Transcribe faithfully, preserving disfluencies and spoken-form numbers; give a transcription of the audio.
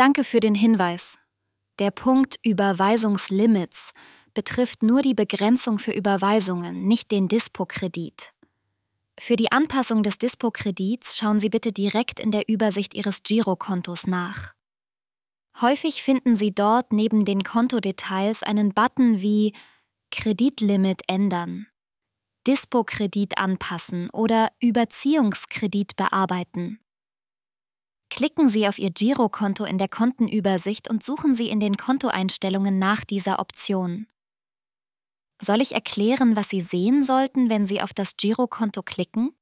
Danke für den Hinweis. Der Punkt Überweisungslimits betrifft nur die Begrenzung für Überweisungen, nicht den Dispo-Kredit. Für die Anpassung des Dispo-Kredits schauen Sie bitte direkt in der Übersicht Ihres Girokontos nach. Häufig finden Sie dort neben den Kontodetails einen Button wie Kreditlimit ändern, Dispo-Kredit anpassen oder Überziehungskredit bearbeiten. Klicken Sie auf Ihr Girokonto in der Kontenübersicht und suchen Sie in den Kontoeinstellungen nach dieser Option. Soll ich erklären, was Sie sehen sollten, wenn Sie auf das Girokonto klicken?